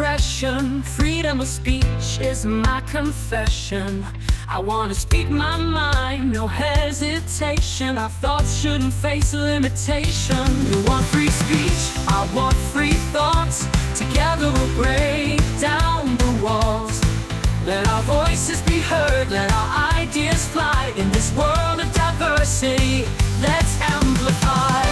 expression, freedom of speech is my confession. I wanna speak my mind, no hesitation. Our thoughts shouldn't face limitation. You want free speech, I want free thoughts. Together we'll break down the walls. Let our voices be heard, let our ideas fly. In this world of diversity, let's amplify.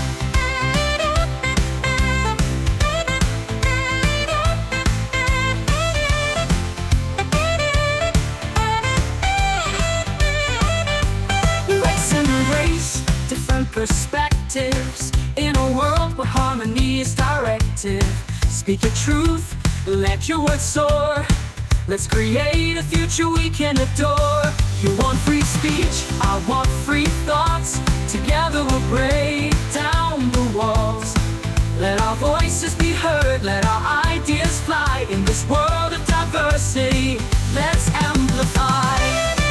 Let's embrace different perspectives in a world where harmony is directive. Speak your truth, let your words soar. Let's create a future we can adore. You want free speech, I want free thoughts. Together we'll break down the walls. Let our voices be heard, let our ideas fly. In this world of diversity, let's amplify.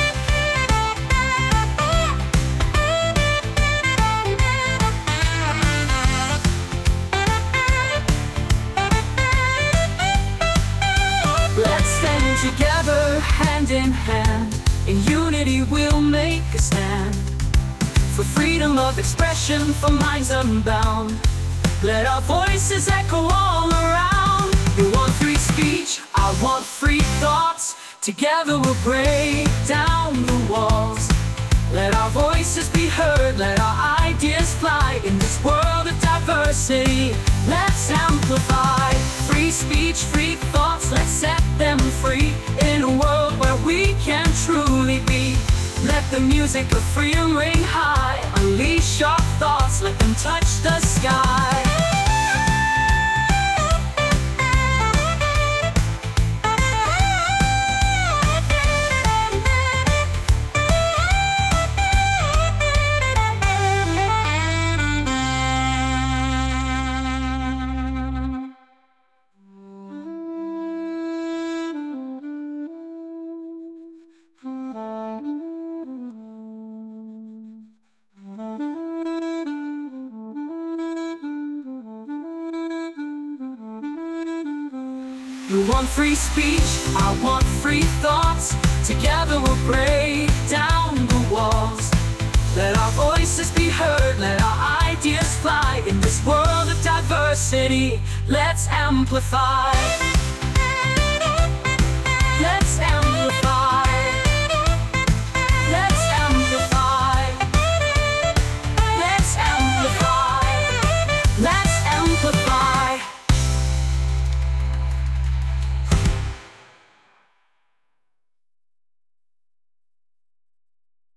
Let's stand together, hand in hand. In unity we'll make a stand. For freedom of expression, for minds unbound. Let our voices echo all around. You want free speech, I want free thoughts. Together we'll break down the walls. Let our voices be heard, let our ideas fly. In this world of diversity, let's amplify. Free speech, free thoughts, let's set them free. In a world where we can truly be. Let the music of freedom ring high. Unleash our thoughts, let them touch the sky. You want free speech, I want free thoughts. Together we'll break down the walls. Let our voices be heard, let our ideas fly. In this world of diversity, let's amplify.